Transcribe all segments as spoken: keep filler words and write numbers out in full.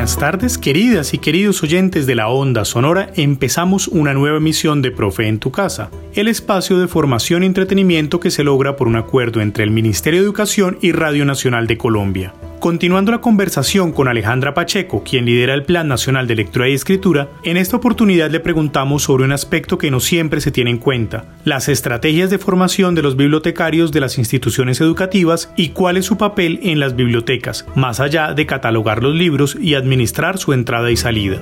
buenas tardes, queridas y queridos oyentes de la Onda Sonora. Empezamos una nueva emisión de Profe en tu Casa, el espacio de formación y entretenimiento que se logra por un acuerdo entre el Ministerio de Educación y Radio Nacional de Colombia. Continuando la conversación con Alejandra Pacheco, quien lidera el Plan Nacional de Lectura y Escritura, en esta oportunidad le preguntamos sobre un aspecto que no siempre se tiene en cuenta: las estrategias de formación de los bibliotecarios de las instituciones educativas y cuál es su papel en las bibliotecas, más allá de catalogar los libros y administrar su entrada y salida.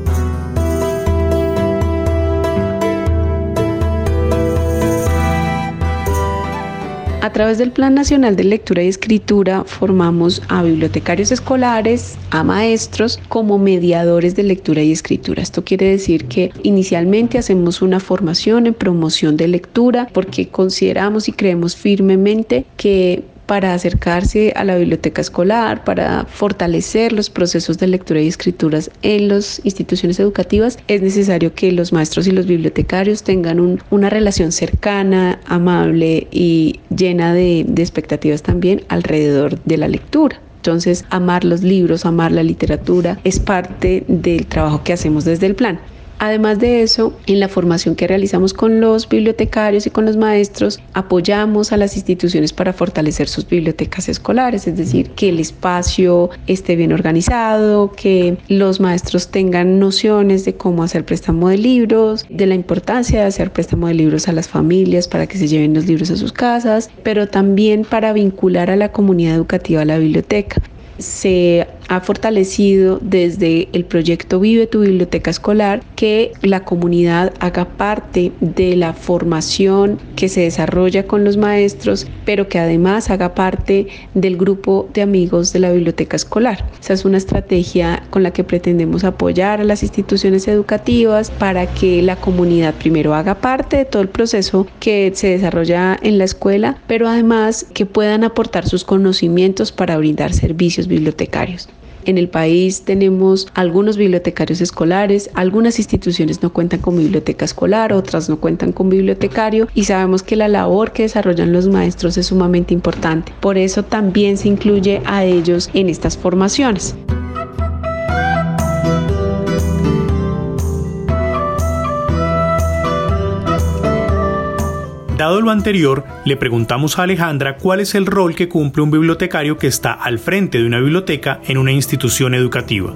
A través del Plan Nacional de Lectura y Escritura formamos a bibliotecarios escolares, a maestros como mediadores de lectura y escritura. Esto quiere decir que inicialmente hacemos una formación en promoción de lectura porque consideramos y creemos firmemente que para acercarse a la biblioteca escolar, para fortalecer los procesos de lectura y escrituras en las instituciones educativas, es necesario que los maestros y los bibliotecarios tengan un, una relación cercana, amable y llena de, de expectativas también alrededor de la lectura. Entonces, amar los libros, amar la literatura es parte del trabajo que hacemos desde el plan. Además de eso, en la formación que realizamos con los bibliotecarios y con los maestros, apoyamos a las instituciones para fortalecer sus bibliotecas escolares, es decir, que el espacio esté bien organizado, que los maestros tengan nociones de cómo hacer préstamo de libros, de la importancia de hacer préstamo de libros a las familias para que se lleven los libros a sus casas, pero también para vincular a la comunidad educativa a la biblioteca. Se ha fortalecido desde el proyecto Vive tu Biblioteca Escolar que la comunidad haga parte de la formación que se desarrolla con los maestros, pero que además haga parte del grupo de amigos de la biblioteca escolar. Esa es una estrategia con la que pretendemos apoyar a las instituciones educativas para que la comunidad primero haga parte de todo el proceso que se desarrolla en la escuela, pero además que puedan aportar sus conocimientos para brindar servicios bibliotecarios. En el país tenemos algunos bibliotecarios escolares, algunas instituciones no cuentan con biblioteca escolar, otras no cuentan con bibliotecario y sabemos que la labor que desarrollan los maestros es sumamente importante. Por eso también se incluye a ellos en estas formaciones. Dado lo anterior, le preguntamos a Alejandra cuál es el rol que cumple un bibliotecario que está al frente de una biblioteca en una institución educativa.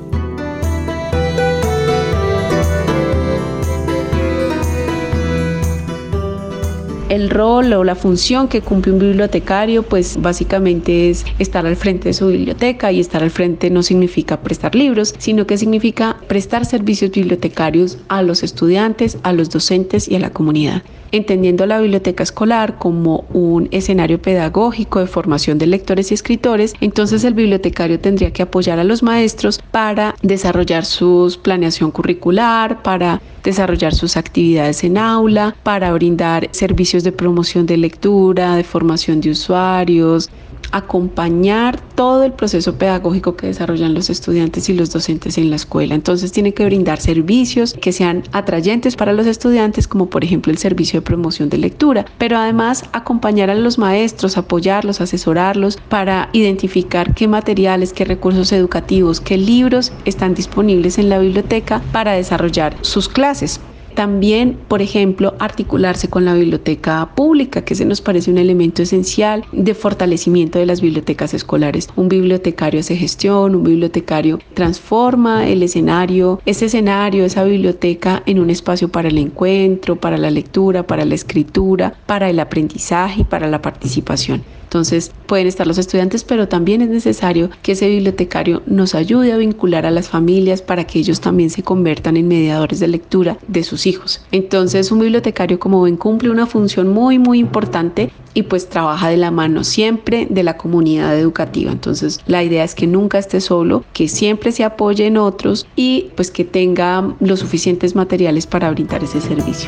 El rol o la función que cumple un bibliotecario, pues básicamente es estar al frente de su biblioteca, y estar al frente no significa prestar libros, sino que significa prestar servicios bibliotecarios a los estudiantes, a los docentes y a la comunidad. Entendiendo la biblioteca escolar como un escenario pedagógico de formación de lectores y escritores, entonces el bibliotecario tendría que apoyar a los maestros para desarrollar su planeación curricular, para desarrollar sus actividades en aula, para brindar servicios de promoción de lectura, de formación de usuarios, acompañar todo el proceso pedagógico que desarrollan los estudiantes y los docentes en la escuela. Entonces tiene que brindar servicios que sean atrayentes para los estudiantes, como por ejemplo el servicio de promoción de lectura, pero además acompañar a los maestros, apoyarlos, asesorarlos para identificar qué materiales, qué recursos educativos, qué libros están disponibles en la biblioteca para desarrollar sus clases. También, por ejemplo, articularse con la biblioteca pública, que se nos parece un elemento esencial de fortalecimiento de las bibliotecas escolares. Un bibliotecario hace gestión, un bibliotecario transforma el escenario, ese escenario, esa biblioteca en un espacio para el encuentro, para la lectura, para la escritura, para el aprendizaje y para la participación. Entonces pueden estar los estudiantes, pero también es necesario que ese bibliotecario nos ayude a vincular a las familias para que ellos también se conviertan en mediadores de lectura de sus hijos. Entonces un bibliotecario, como ven, cumple una función muy muy importante y pues trabaja de la mano siempre de la comunidad educativa. Entonces la idea es que nunca esté solo, que siempre se apoye en otros y pues que tenga los suficientes materiales para brindar ese servicio.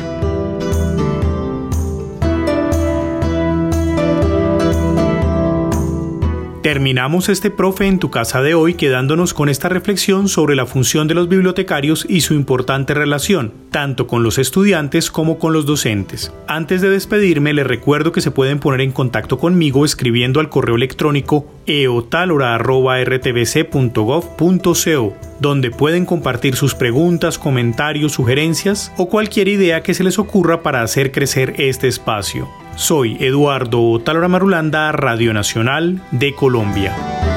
Terminamos este Profe en tu Casa de hoy quedándonos con esta reflexión sobre la función de los bibliotecarios y su importante relación, tanto con los estudiantes como con los docentes. Antes de despedirme, les recuerdo que se pueden poner en contacto conmigo escribiendo al correo electrónico eotalora arroba r t v c punto gov punto co, donde pueden compartir sus preguntas, comentarios, sugerencias o cualquier idea que se les ocurra para hacer crecer este espacio. Soy Eduardo Otalora Marulanda, Radio Nacional de Colombia.